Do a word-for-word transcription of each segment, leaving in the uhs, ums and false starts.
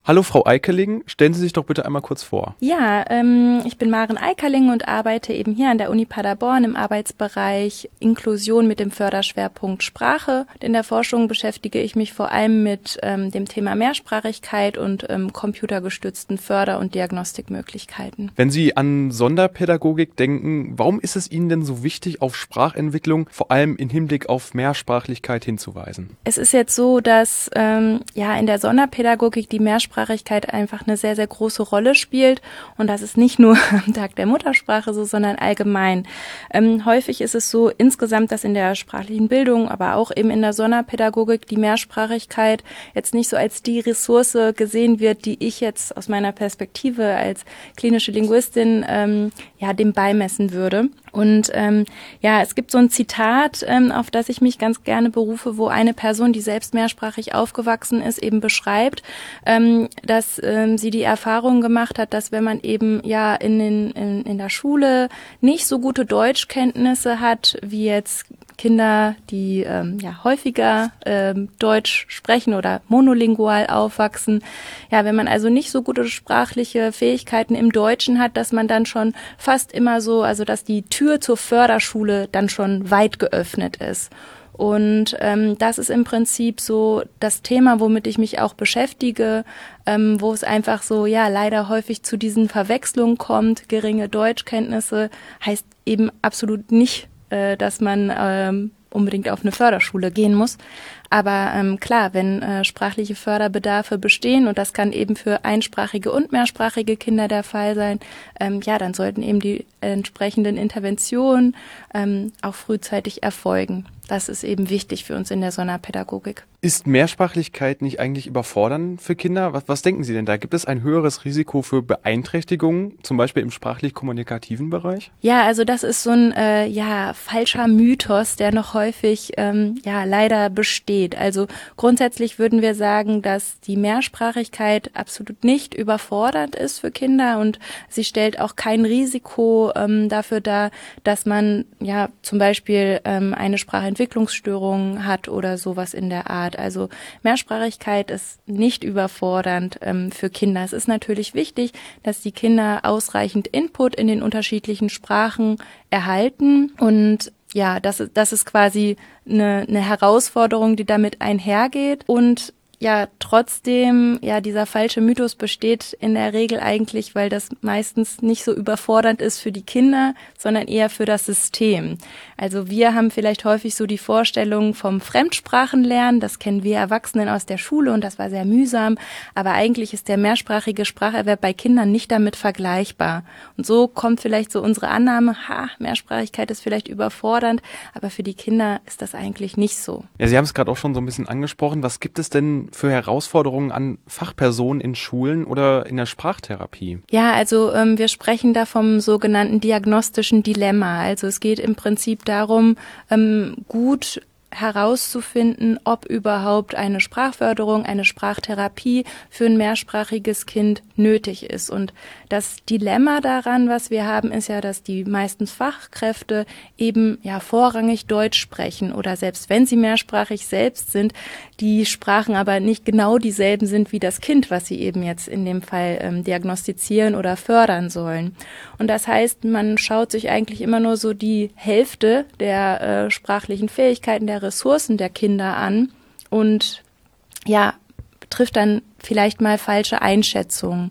Hallo Frau Eikeling, stellen Sie sich doch bitte einmal kurz vor. Ja, ähm, ich bin Maren Eikeling und arbeite eben hier an der Uni Paderborn im Arbeitsbereich Inklusion mit dem Förderschwerpunkt Sprache. In der Forschung beschäftige ich mich vor allem mit ähm, dem Thema Mehrsprachigkeit und ähm, computergestützten Förder- und Diagnostikmöglichkeiten. Wenn Sie an Sonderpädagogik denken, warum ist es Ihnen denn so wichtig, auf Sprachentwicklung vor allem im Hinblick auf Mehrsprachlichkeit hinzuweisen? Es ist jetzt so, dass ähm, ja in der Sonderpädagogik die Mehrsprachigkeit Mehrsprachigkeit einfach eine sehr, sehr große Rolle spielt. Und das ist nicht nur am Tag der Muttersprache so, sondern allgemein. Ähm, häufig ist es so insgesamt, dass in der sprachlichen Bildung, aber auch eben in der Sonderpädagogik die Mehrsprachigkeit jetzt nicht so als die Ressource gesehen wird, die ich jetzt aus meiner Perspektive als klinische Linguistin ähm, ja dem beimessen würde. Und ähm, ja, es gibt so ein Zitat, ähm, auf das ich mich ganz gerne berufe, wo eine Person, die selbst mehrsprachig aufgewachsen ist, eben beschreibt, ähm, dass ähm, sie die Erfahrung gemacht hat, dass wenn man eben ja in, den, in, in der Schule nicht so gute Deutschkenntnisse hat, wie jetzt Kinder, die ähm, ja häufiger ähm, Deutsch sprechen oder monolingual aufwachsen. Ja, wenn man also nicht so gute sprachliche Fähigkeiten im Deutschen hat, dass man dann schon fast immer so, also dass die Tür zur Förderschule dann schon weit geöffnet ist. Und ähm, das ist im Prinzip so das Thema, womit ich mich auch beschäftige, ähm, wo es einfach so, ja, leider häufig zu diesen Verwechslungen kommt. Geringe Deutschkenntnisse heißt eben absolut nicht, äh, dass man ähm, unbedingt auf eine Förderschule gehen muss. Aber ähm, klar, wenn äh, sprachliche Förderbedarfe bestehen, und das kann eben für einsprachige und mehrsprachige Kinder der Fall sein, ähm, ja, dann sollten eben die entsprechenden Interventionen ähm, auch frühzeitig erfolgen. Das ist eben wichtig für uns in der Sonderpädagogik. Ist Mehrsprachlichkeit nicht eigentlich überfordernd für Kinder? Was, was denken Sie denn da? Gibt es ein höheres Risiko für Beeinträchtigungen, zum Beispiel im sprachlich-kommunikativen Bereich? Ja, also das ist so ein äh, ja falscher Mythos, der noch häufig ähm, ja leider besteht. Also grundsätzlich würden wir sagen, dass die Mehrsprachigkeit absolut nicht überfordernd ist für Kinder und sie stellt auch kein Risiko ähm, dafür dar, dass man ja zum Beispiel ähm, eine Sprachentwicklungsstörung hat oder sowas in der Art. Also Mehrsprachigkeit ist nicht überfordernd ähm, für Kinder. Es ist natürlich wichtig, dass die Kinder ausreichend Input in den unterschiedlichen Sprachen erhalten und ja, das ist, das ist quasi eine, eine Herausforderung, die damit einhergeht und ja, trotzdem, ja, dieser falsche Mythos besteht in der Regel eigentlich, weil das meistens nicht so überfordernd ist für die Kinder, sondern eher für das System. Also wir haben vielleicht häufig so die Vorstellung vom Fremdsprachenlernen, das kennen wir Erwachsenen aus der Schule und das war sehr mühsam, aber eigentlich ist der mehrsprachige Spracherwerb bei Kindern nicht damit vergleichbar. Und so kommt vielleicht so unsere Annahme, ha, Mehrsprachigkeit ist vielleicht überfordernd, aber für die Kinder ist das eigentlich nicht so. Ja, Sie haben es gerade auch schon so ein bisschen angesprochen. Was gibt es denn für Herausforderungen an Fachpersonen in Schulen oder in der Sprachtherapie? Ja, also ähm, wir sprechen da vom sogenannten diagnostischen Dilemma. Also es geht im Prinzip darum, ähm, gut herauszufinden, ob überhaupt eine Sprachförderung, eine Sprachtherapie für ein mehrsprachiges Kind nötig ist. Und das Dilemma daran, was wir haben, ist ja, dass die meisten Fachkräfte eben ja vorrangig Deutsch sprechen oder selbst wenn sie mehrsprachig selbst sind, die Sprachen aber nicht genau dieselben sind wie das Kind, was sie eben jetzt in dem Fall ähm, diagnostizieren oder fördern sollen. Und das heißt, man schaut sich eigentlich immer nur so die Hälfte der äh, sprachlichen Fähigkeiten, der Ressourcen der Kinder an und ja, trifft dann vielleicht mal falsche Einschätzungen.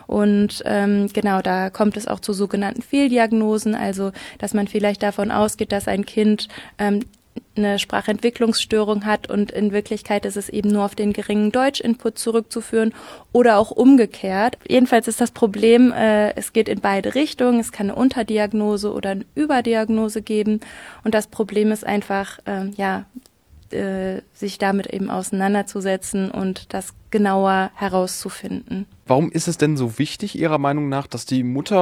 Und ähm, genau, da kommt es auch zu sogenannten Fehldiagnosen, also dass man vielleicht davon ausgeht, dass ein Kind ähm, eine Sprachentwicklungsstörung hat und in Wirklichkeit ist es eben nur auf den geringen Deutsch-Input zurückzuführen oder auch umgekehrt. Jedenfalls ist das Problem, äh, es geht in beide Richtungen. Es kann eine Unterdiagnose oder eine Überdiagnose geben und das Problem ist einfach, äh, ja, äh, sich damit eben auseinanderzusetzen und das genauer herauszufinden. Warum ist es denn so wichtig, Ihrer Meinung nach, dass die Mutter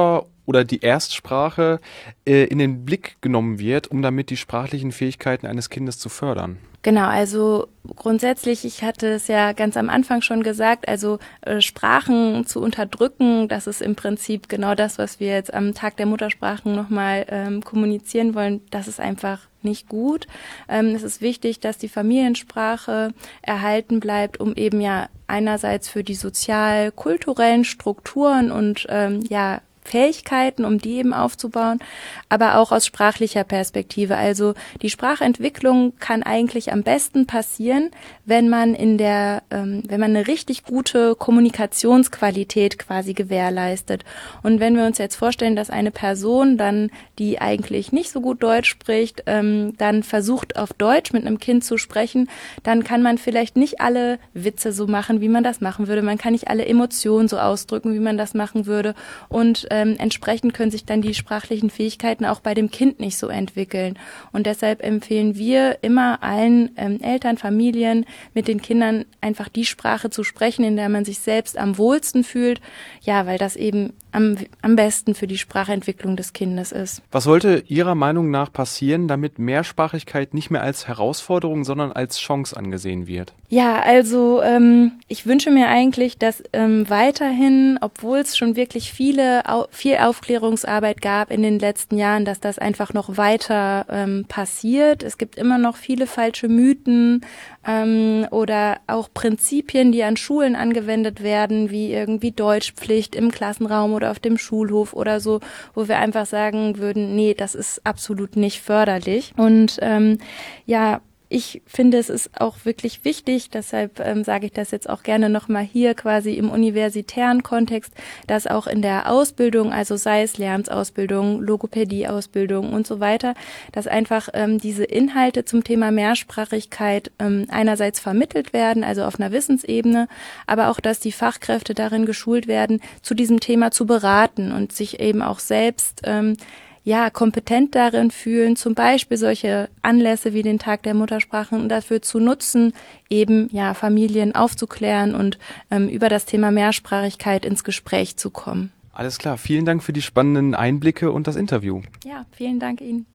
oder die Erstsprache äh, in den Blick genommen wird, um damit die sprachlichen Fähigkeiten eines Kindes zu fördern? Genau, also grundsätzlich, ich hatte es ja ganz am Anfang schon gesagt, also äh, Sprachen zu unterdrücken, das ist im Prinzip genau das, was wir jetzt am Tag der Muttersprachen nochmal ähm, kommunizieren wollen, das ist einfach nicht gut. Ähm, es ist wichtig, dass die Familiensprache erhalten bleibt, um eben ja einerseits für die sozial-kulturellen Strukturen und ähm, ja Fähigkeiten, um die eben aufzubauen, aber auch aus sprachlicher Perspektive. Also die Sprachentwicklung kann eigentlich am besten passieren, wenn man in der, ähm, wenn man eine richtig gute Kommunikationsqualität quasi gewährleistet. Und wenn wir uns jetzt vorstellen, dass eine Person dann, die eigentlich nicht so gut Deutsch spricht, ähm, dann versucht auf Deutsch mit einem Kind zu sprechen, dann kann man vielleicht nicht alle Witze so machen, wie man das machen würde. Man kann nicht alle Emotionen so ausdrücken, wie man das machen würde. Und Ähm, entsprechend können sich dann die sprachlichen Fähigkeiten auch bei dem Kind nicht so entwickeln. Und deshalb empfehlen wir immer allen ähm, Eltern, Familien mit den Kindern einfach die Sprache zu sprechen, in der man sich selbst am wohlsten fühlt. Ja, weil das eben am, am besten für die Sprachentwicklung des Kindes ist. Was sollte Ihrer Meinung nach passieren, damit Mehrsprachigkeit nicht mehr als Herausforderung, sondern als Chance angesehen wird? Ja, also ähm, ich wünsche mir eigentlich, dass ähm, weiterhin, obwohl es schon wirklich viele viel Aufklärungsarbeit gab in den letzten Jahren, dass das einfach noch weiter ähm, passiert. Es gibt immer noch viele falsche Mythen ähm, oder auch Prinzipien, die an Schulen angewendet werden, wie irgendwie Deutschpflicht im Klassenraum oder auf dem Schulhof oder so, wo wir einfach sagen würden, nee, das ist absolut nicht förderlich. Und ähm, ja, ich finde, es ist auch wirklich wichtig, deshalb ähm, sage ich das jetzt auch gerne nochmal hier quasi im universitären Kontext, dass auch in der Ausbildung, also sei es Lehramtsausbildung, Logopädieausbildung und so weiter, dass einfach ähm, diese Inhalte zum Thema Mehrsprachigkeit ähm, einerseits vermittelt werden, also auf einer Wissensebene, aber auch, dass die Fachkräfte darin geschult werden, zu diesem Thema zu beraten und sich eben auch selbst ähm, ja, kompetent darin fühlen, zum Beispiel solche Anlässe wie den Tag der Muttersprachen dafür zu nutzen, eben ja Familien aufzuklären und ähm, über das Thema Mehrsprachigkeit ins Gespräch zu kommen. Alles klar, vielen Dank für die spannenden Einblicke und das Interview. Ja, vielen Dank Ihnen.